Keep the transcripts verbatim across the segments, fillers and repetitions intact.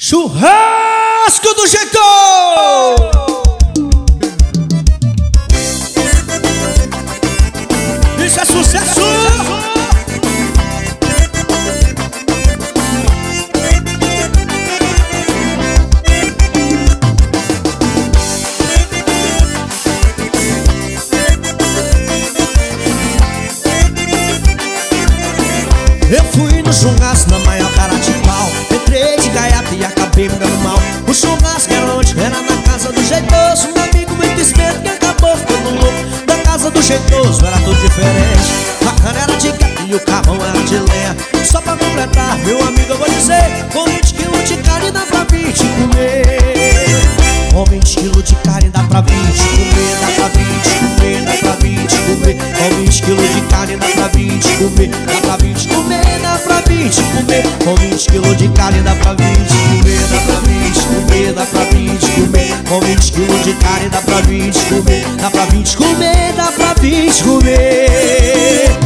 Churrasco do Jeito! Isso é sucesso! Eu fui no churrasco na maior cara de pau. Entrei de gaiata e acabei me dando mal. O churrasco era onde? Era na casa do Jeitoso. Um amigo muito esperto que acabou ficando louco. Na casa do Jeitoso era tudo diferente. A cana era de gato e o carvão era de lenha. Só pra completar, meu amigo, eu vou dizer: com vinte quilos de carne dá pra vinte comer. Com vinte quilos de carne dá pra vinte comer. Dá pra vinte comer, dá pra vinte comer. Com vinte quilos de carne dá pra vinte comer. Dá pra vinte comer, dá pra vinte comer. Com vinte quilos de carne dá pra vinte comer. Dá pra vinte comer, dá pra vinte comer. Com vinte quilos de carne dá pra vinte comer. Dá pra vinte comer, dá pra vinte comer.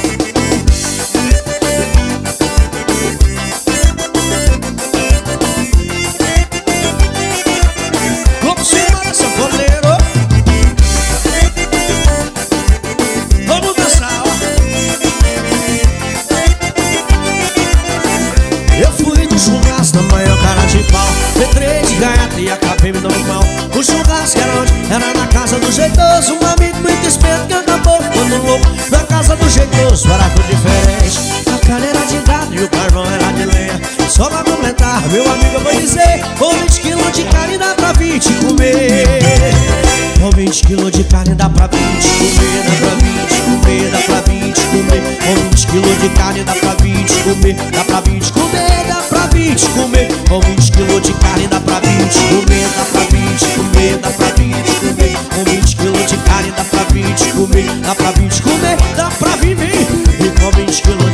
Vamos embora, sanfoneiro. Vamos dançar, ó. Eu fui no churrasco na maior cara de pau. Entrei de gaiata e acabei me dando mal. O churrasco era onde? Era na casa do Jeitoso. Um amigo muito esperto que acabou ficando louco. Na casa do Jeitoso era tudo diferente. A carne era de gado e o carvão era de lenha. Só pra completar, meu amigo, eu vou dizer: com vinte quilos de carne dá pra vinte comer. Com vinte quilos de carne dá pra vinte comer. Dá pra vinte comer, dá pra vinte comer. Com vinte quilos de carne dá pra vinte comer. Dá pra vinte comer, dá pra vinte comer. Com vinte quilos de carne dá pra vinte comer. Dá pra vinte comer, dá pra vinte comer. Com vinte quilos de carne dá pra vinte comer. Dá pra vinte comer, dá pra vinte. E com vinte quilos